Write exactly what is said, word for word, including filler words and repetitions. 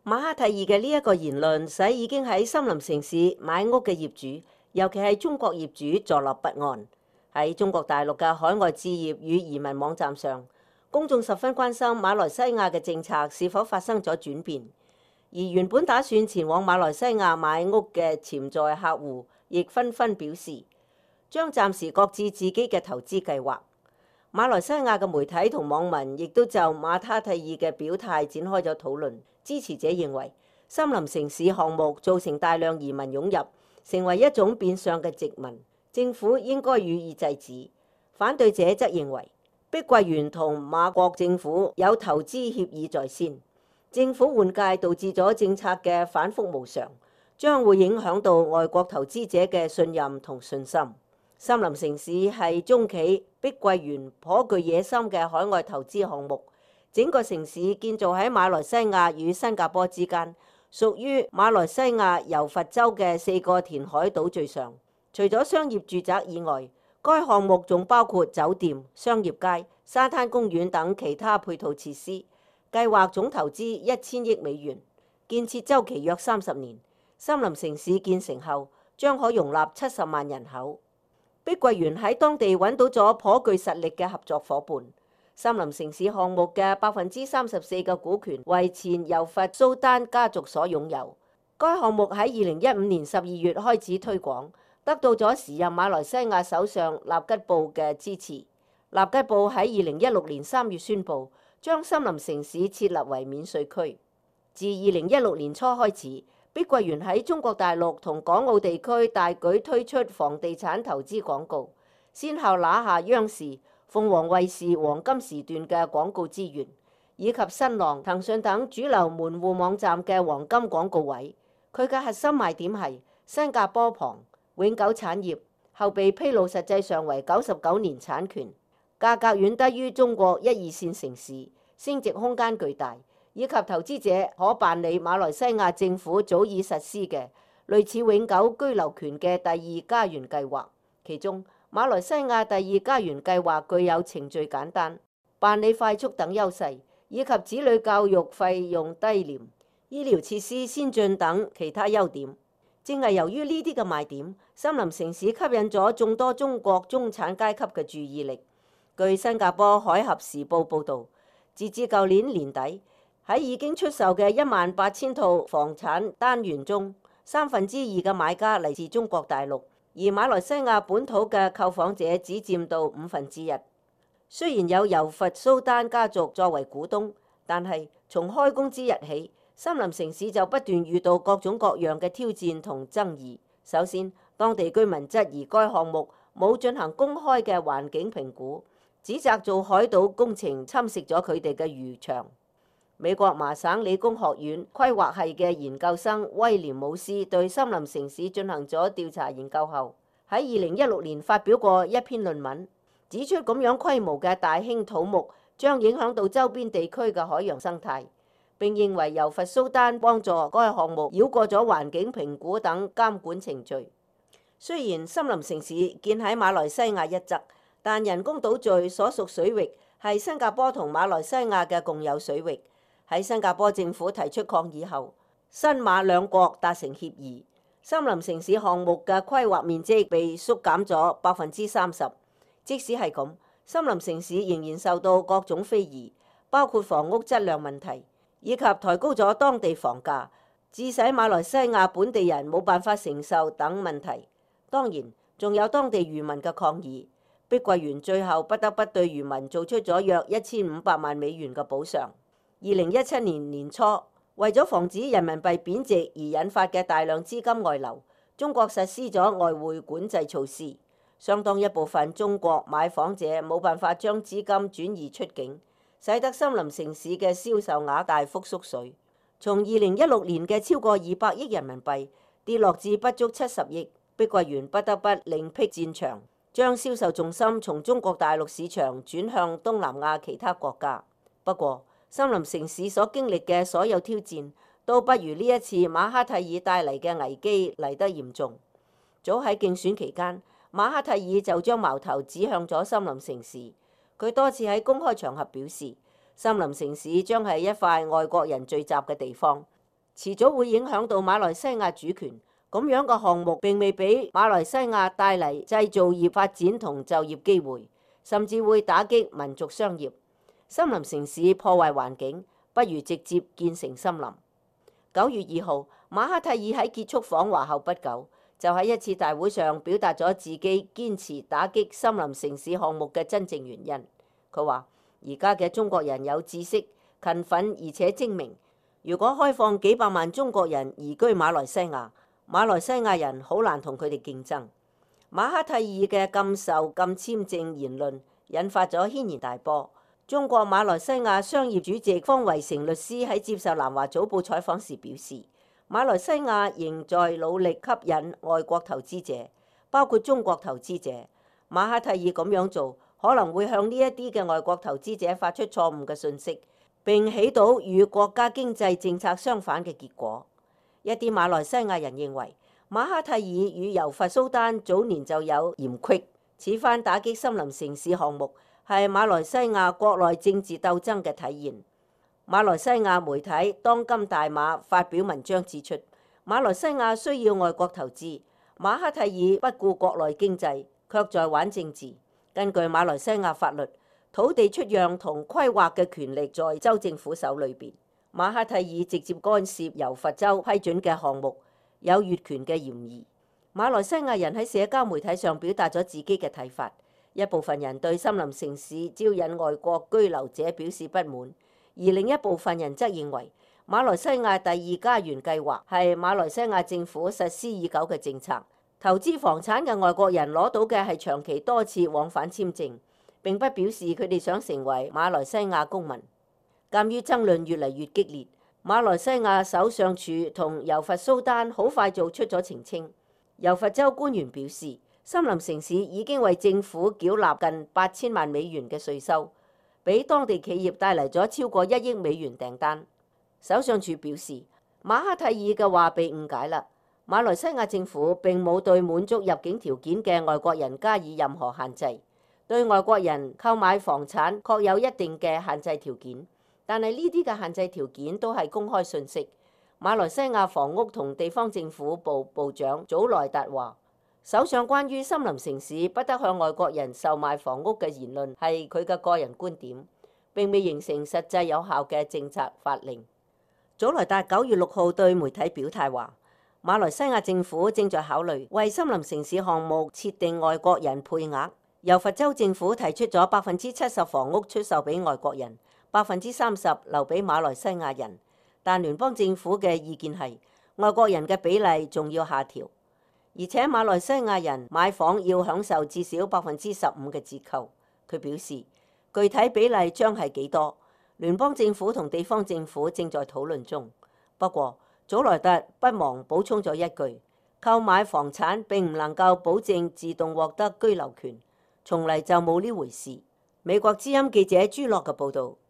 馬哈蒂爾嘅呢一個言論，使已經喺森林城市買屋嘅業主，尤其係中國業主坐立不安。喺中國大陸嘅海外置業與移民網站上，公眾十分關心馬來西亞嘅政策是否發生咗轉變。而原本打算前往馬來西亞買屋嘅潛在客戶，亦紛紛表示將暫時擱置自己嘅投資計劃。馬來西亞嘅媒體同網民亦都就馬哈蒂爾嘅表態展開咗討論。支持者認為森林城市項目造成大量移民湧入，成為一種變相嘅殖民，政府應該予以制止。反對者則認為碧桂園同馬國政府有投資協議在先，政府換屆導致咗政策嘅反覆無常，將會影響到外國投資者嘅信任同信心。森林城市係中企碧桂園頗具野心嘅海外投資項目。整個城市建造喺馬來西亞與新加坡之間，屬於馬來西亞柔佛州嘅四個填海島嶼上。除咗商業住宅以外，該項目仲包括酒店、商業街、沙灘公園等其他配套設施。計劃總投資一千億美元，建設週期約三十年。森林城市建成後，將可容納七十萬人口。碧桂園喺當地揾到咗頗具實力嘅合作伙伴。森林城市項目嘅百分之三十四嘅股權為前柔佛蘇丹家族所擁有。該項目喺二零一五年十二月開始推廣，得到咗時任馬來西亞首相納吉布嘅支持。納吉布喺二零一六年三月宣布將森林城市設立為免稅區。自二零一六年初開始，碧桂園喺中國大陸同港澳地區大舉推出房地產投資廣告，先後拿下央視、鳳凰衛視黃金時段嘅廣告資源，以及新浪、騰訊等主流門戶網站嘅黃金廣告位。佢嘅核心賣點係新加坡旁永久產業，後被披露實際上為九十九年產權，價格遠低於中國一二線城市，升值空間巨大，以及投資者可辦理馬來西亞政府早已實施嘅類似永久居留權嘅第二家園計劃。其中馬來西亞第二家園計劃具有程序簡單、辦理快速等優勢，以及子女教育費用低廉、醫療設施先進等其他優點。正係由於呢啲嘅賣點，森林城市吸引咗眾多中國中產階級嘅注意力。據新加坡海峽時報報導，截至舊年年底，喺已經出售嘅一萬八千套房產單元中，三分之二嘅買家嚟自中國大陸。而馬來西亞本土嘅購房者只佔到五分之一。雖然有柔佛蘇丹家族作為股東，但係從開工之日起，森林城市就不斷遇到各種各樣嘅挑戰同爭議。首先，當地居民質疑該項目冇進行公開嘅環境評估，指責做海島工程侵蝕咗佢哋嘅漁場。美國麻省理工學院規劃系嘅研究生威廉姆斯對森林城市進行咗調查研究後，喺二零一六年發表過一篇論文，指出咁樣規模嘅大興土木將影響到周邊地區嘅海洋生態，並認為柔佛蘇丹幫助該項目繞過咗環境評估等監管程序。雖然森林城市建喺馬來西亞一側，但人工島嶼所屬水域係新加坡同馬來西亞嘅共有水域。喺新加坡政府提出抗議後，新馬兩國達成協議，森林城市項目嘅規劃面積被縮減咗百分之三十。即使係咁，森林城市仍然受到各種非議，包括房屋質量問題，以及抬高咗當地房價，致使馬來西亞本地人冇辦法承受等問題。當然，仲有當地漁民嘅抗議。碧桂園最後不得不對漁民做出咗約一千五百萬美元嘅補償。二零一七年年初，為咗防止人民幣貶值而引發嘅大量資金外流，中國實施咗外匯管制措施，相當一部分中國買房者冇辦法將資金轉移出境，使得森林城市嘅銷售額大幅縮水，從二零一六年嘅超過二百億人民幣跌落至不足七十億。碧桂園不得不另闢戰場，將銷售重心從中國大陸市場轉向東南亞其他國家。不過，森林城市所經歷嘅所有挑戰，都不如呢一次馬哈蒂爾帶嚟嘅危機嚟得嚴重。早喺競選期間，馬哈蒂爾就將矛頭指向咗森林城市。佢多次喺公開場合表示，森林城市將係一塊外國人聚集嘅地方。 遲早會影響到馬來西亞主權。咁樣嘅項目並未俾馬來西亞帶嚟製造業發展同就業機會，甚至會打擊民族商業。森林城市破壞環境，不如直接建成森林。九月二號，馬哈蒂爾喺結束訪華後不久，就喺一次大會上表達咗自己堅持打擊森林城市項目嘅真正原因。佢話：而家嘅中國人有知識、勤奮而且精明。如果開放幾百萬中國人移居馬來西亞，馬來西亞人好難同佢哋競爭。馬哈蒂爾嘅禁售禁簽證言論引發咗軒然大波。中國馬來西亞商業主席方維成律師喺接受南華早報採訪時表示，馬來西亞仍在努力吸引外國投資者，包括中國投資者。馬哈蒂爾咁樣做可能會向呢一啲嘅外國投資者發出錯誤嘅訊息，並起到與國家經濟政策相反嘅結果。一啲馬來西亞人認為，馬哈蒂爾與柔佛蘇丹早年就有嫌隙，此番打擊森林城市項目係馬來西亞國內政治鬥爭嘅體現。馬來西亞媒體當今大馬發表文章指出，馬來西亞需要外國投資，馬哈蒂爾不顧國內經濟，卻在玩政治。根據馬來西亞法律，土地出讓同規劃嘅權力在州政府手裏邊。馬哈蒂爾直接干涉柔佛州批准嘅項目，有越權嘅嫌疑。馬來西亞人喺社交媒體上表達咗自己嘅睇法，一部分人對森林城市招引外國居留者表示不滿，而另一部分人則認為馬來西亞第二家園計劃係馬來西亞政府實施已久嘅政策。投資房產嘅外國人攞到嘅係長期多次往返簽證，並不表示佢哋想成為馬來西亞公民。鑑於爭論越嚟越激烈，馬來西亞首相署同柔佛蘇丹好快做出咗澄清。柔佛州官員表示，森林城市已經為政府繳納近八千萬美元嘅稅收，俾當地企業帶嚟咗超過一億美元訂單。首相署表示，馬哈蒂爾嘅話被誤解啦。馬來西亞政府並冇對滿足入境條件嘅外國人加以任何限制，對外國人購買房產確有一定嘅限制條件。但係呢啲嘅限制條件都係公開信息。馬來西亞房屋同地方政府部部長祖萊達話，首相關於森林城市不得向外國人售賣房屋嘅言論係佢嘅個人觀點，並未形成實際有效嘅政策法令。祖萊達九月六號對媒體表態話，馬來西亞政府正在考慮為森林城市項目設定外國人配額。柔佛州政府提出咗百分之七十房屋出售俾外國人，百分之三十留俾馬來西亞人，但聯邦政府嘅意見係外國人嘅比例仲要下調，而且馬來西亞人買房要享受至少百分之十五嘅折扣。佢表示，具體比例將係幾多，聯邦政府同地方政府正在討論中。不過，祖萊特不忘補充咗一句，購買房產並唔能夠保證自動獲得居留權，從嚟就冇呢回事。美國之音記者朱樂嘅報導。